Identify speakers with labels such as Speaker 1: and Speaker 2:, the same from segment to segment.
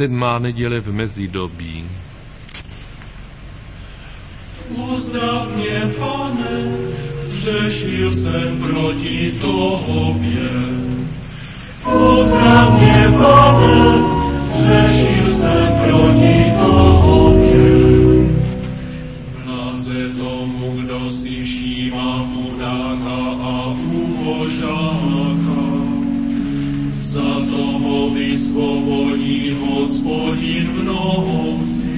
Speaker 1: 7. neděle v mezidobí.
Speaker 2: Uzdrav mě, Pane, zřešil jsem proti Tobě. Uzdrav mě, Pane, zřešil jsem proti Tobě. Bláze tomu, kdo si všímá chudáka a úbožáka. Za toho vysvobodí Hospodin v nouzi.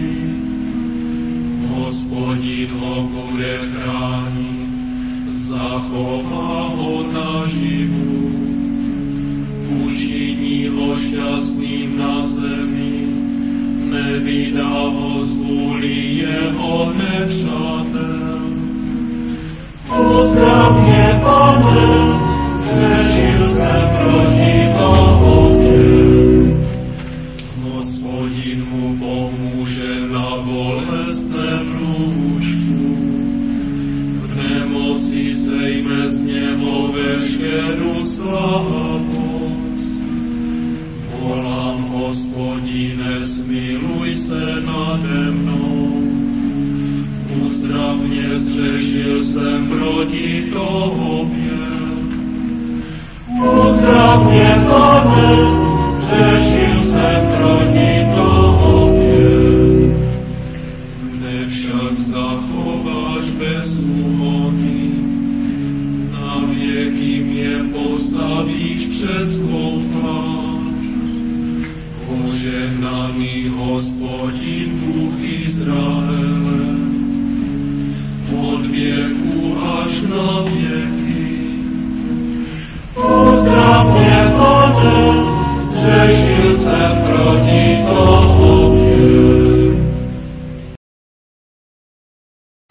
Speaker 2: Hospodin ho bude chránit, zachová ho naživu. Učiní ho šťastným na zemi, nevydá ho z vůli jeho nepřátel. Uzdrav mě, Pane, zřešil jsem proti Tobě. Hospodin mu pomůže na bolestném lůžku. V nemoci sejme z něho veškerú slabosť. Volám, Hospodine, smiluj se nade mnou. Uzdrav mě, zřešil jsem proti Tobě. Uzdrav mě, Pane, zřešil jsem proti Tobě. Mne však zachováš bez úhody, na věky mě postavíš před svou tvář. Požehnaný Hospodin, Bůh Izraele, od věku až na věky. Uzdrav mě, Pane, zřešil jsem proti